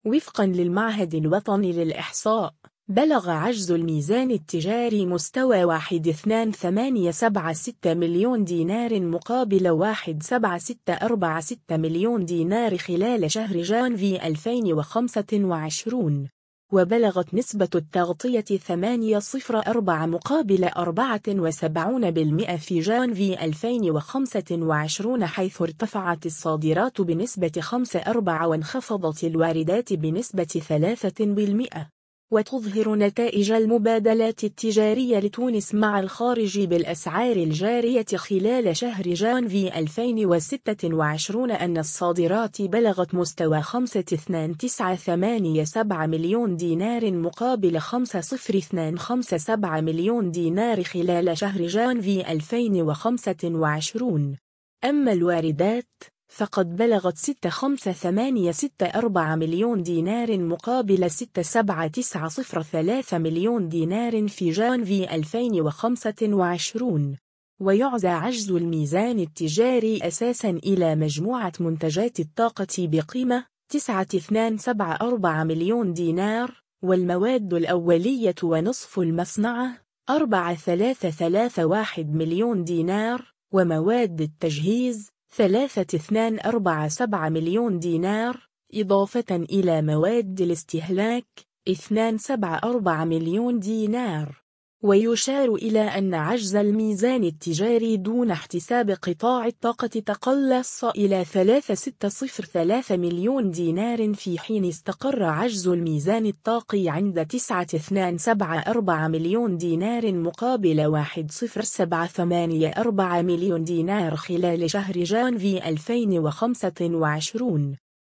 وفقًا للمعهد الوطني للإحصاء، بلغ عجز الميزان التجاري مستوى 1.2876 مليون دينار مقابل 1.7646 مليون دينار خلال شهر جانفي 2025، وبلغت نسبة التغطية 8.04 مقابل 74% في جانفي 2025، حيث ارتفعت الصادرات بنسبة 5.4 وانخفضت الواردات بنسبة 3%. وتظهر نتائج المبادلات التجارية لتونس مع الخارج بالأسعار الجارية خلال شهر جانفي 2026 أن الصادرات بلغت مستوى 5.2987 مليون دينار مقابل 5.0257 مليون دينار خلال شهر جانفي 2025. أما الواردات فقد بلغت 6.5864 مليون دينار مقابل 6.790 مليون دينار في جانفي 2025. ويعزى عجز الميزان التجاري أساساً إلى مجموعة منتجات الطاقة بقيمة 9.274 مليون دينار، والمواد الأولية ونصف المصنعة 4.331 مليون دينار، ومواد التجهيز 3.247 مليون دينار، إضافة إلى مواد الاستهلاك 2.74 مليون دينار. ويشار إلى أن عجز الميزان التجاري دون احتساب قطاع الطاقة تقلص إلى 3.603 مليون دينار، في حين استقر عجز الميزان الطاقي عند 9.274 مليون دينار مقابل 1.0784 مليون دينار خلال شهر جانفي 2025.